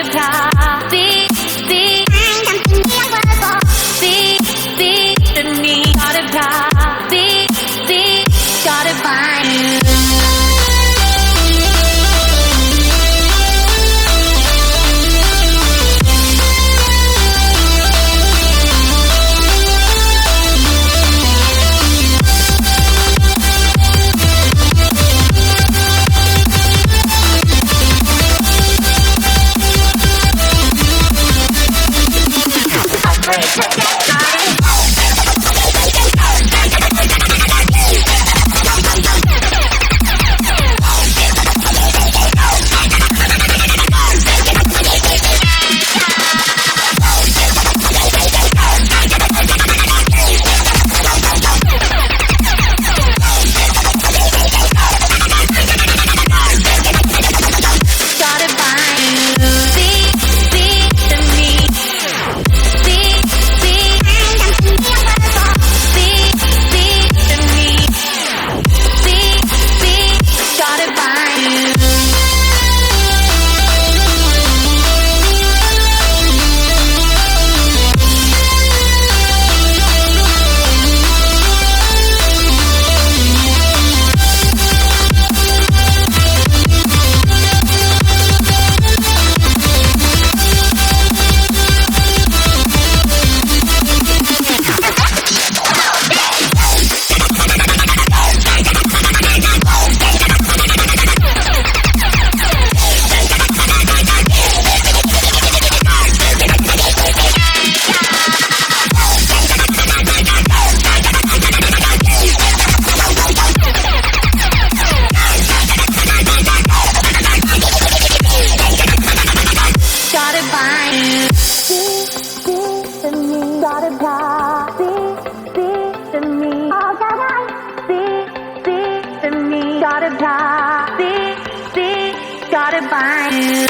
gotta cry. Speak to me, gotta cry. Speak, gotta find you. Gotta find you.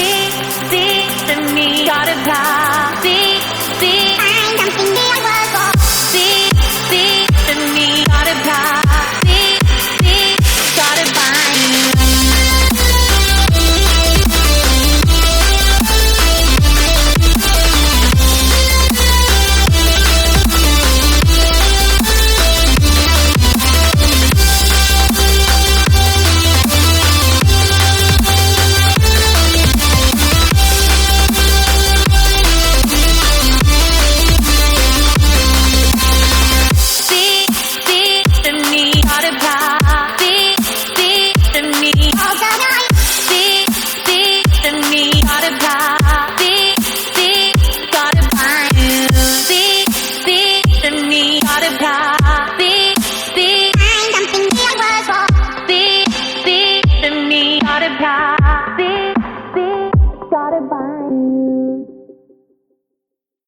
Speak to me. Gotta cry. Speak. Find something that I work for. Speak to me. Gotta cry. Speak. Gotta find you. Gotta cry.